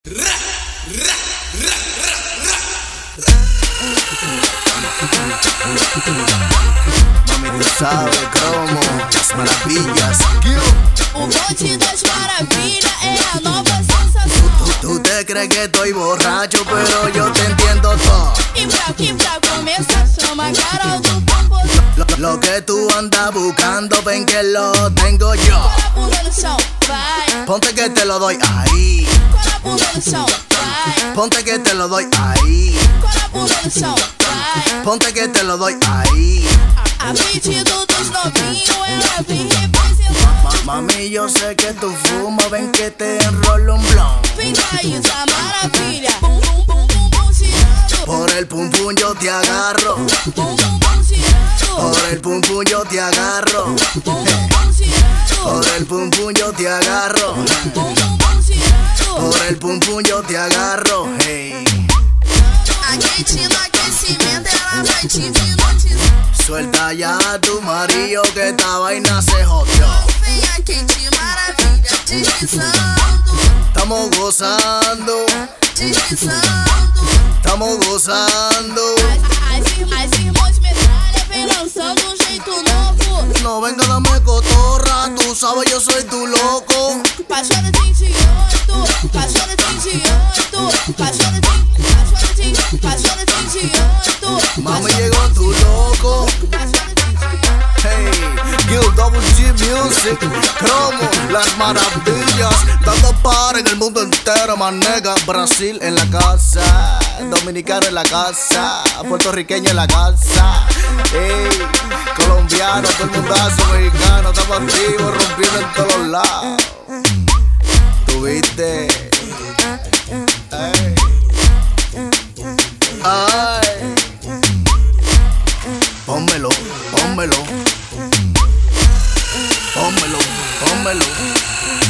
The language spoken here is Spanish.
Mami, tú sabes, cromo, las maravillas. O bonde das maravilhas é a nova sensação. Tú te crees que estoy borracho, pero yo te entiendo todo. E pra começar, chama a Carol do Pombo. Lo que tú andas buscando, ven que lo tengo yo. Cola a bunda no chão, vai. Ponte que te lo doy ahí. Cola a bunda no chão, vai. Ponte que te lo doy ahí. Cola a bunda no chão, vai. Ponte que te lo doy ahí. A pedido dos novinhos, ela vem representando. Mami, yo sé que tú fumas, ven que te enrolo un blunt. Vem país da maravilha, bum bum bum bum bum girando. Por el pum pum yo te agarro. Bum bum bum girando. Por el pum pum yo te agarro. Bum bum bum girando. Por el pum pum yo te agarro. Bum bum bum girando. Por el pum pum yo te agarro. Hey. A quente no aquecimento, ela vai te hipnotizar. Suelta ya a tu marido que esta vaina se jodió. Vem a quente maravilha, deslizando, Estamos gozando, deslizando. estamos gozando. As irmãs metralha vem lançando um jeito novo. No venga, dame cotorra, tú sabes yo soy tu loco. Paixona de 28, paixona de 28, paixona de 28. Mami, llegó tu loco. Hey, Guild Double G Music, cromo, las maravillas. Dando par en el mundo entero, manega. Brasil en la casa, dominicano en la casa, puertorriqueño en la casa. Hey, colombiano, todo el mundazo mexicano. Estamos activos, rompiendo en todos los lados. ¿Tú viste? Hey. Ay, pónmelo, pónmelo, pónmelo, pónmelo.